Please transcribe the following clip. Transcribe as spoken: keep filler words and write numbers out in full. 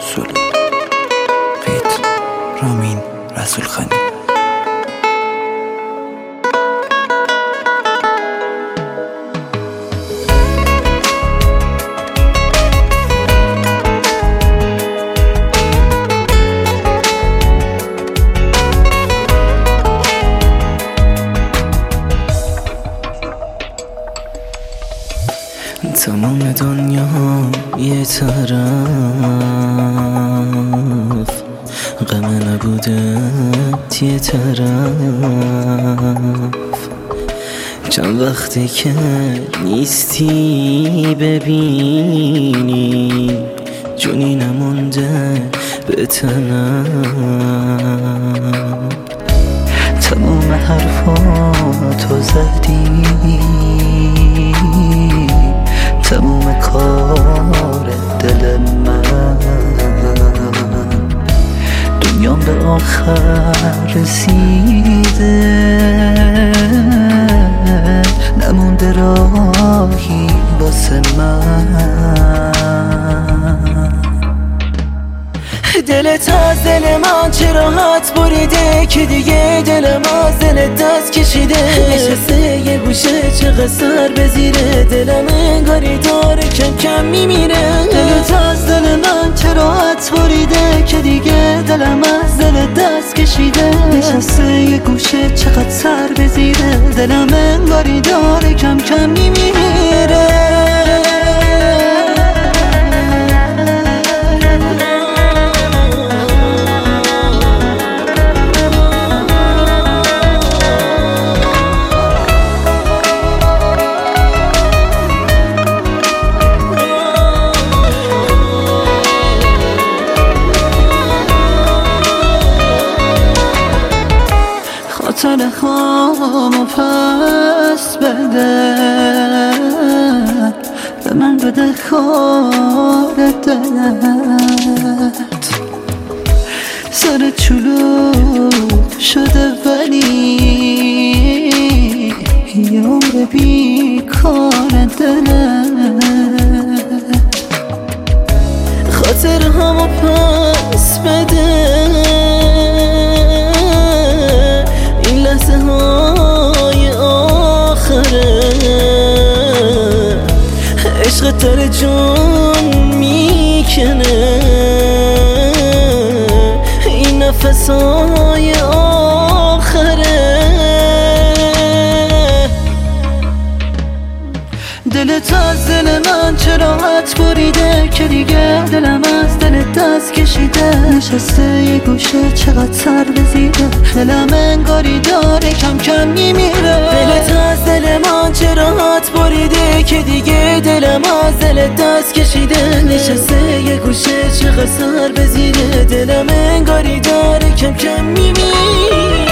سولو فیت رامین رسول خانی. تمام دنیا یه طرف غم نبوده یه طرف. چند وقتی که نیستی ببینی جونی نمونده به تنم. تمام حرفاتو زدی، تموم کار دل من، دنیام به آخر رسیده، نمونده راهی واسه من. دلت از دل من چه راحت بریده که دیگه دلم از دلت دست کشیده. نشسته یه گوشه چقدر سر به زیره، دلم انگاری داره کم کم میمیره. دلت از دل من چه راحت بریده که دیگه دلم از دلت دست کشیده. نشسته یه گوشه چقدر سر به زیره، دلم انگاری داره کم کم میمیره. خاطر خوامو پس بده، به من بده خار دلت. سر چلوک شده ولی یه عمر بیکار دلت. خاطر همو پس بده، لحظه های آخره. عشق تر جون میکنه، این نفس های آخره. دلت از دل من چه راحت بریده که دیگه دلم از دلت دست کشیده. نشسته یه گوشه چقدر سر به زیره، دلم انگاری داره کم کم میمیره. دلت از دل من چه راحت بریده که دیگه دلم از دلت دست کشیده. نشسته یه گوشه چقدر سر به زیره، دلم انگاری داره کم کم میمیره.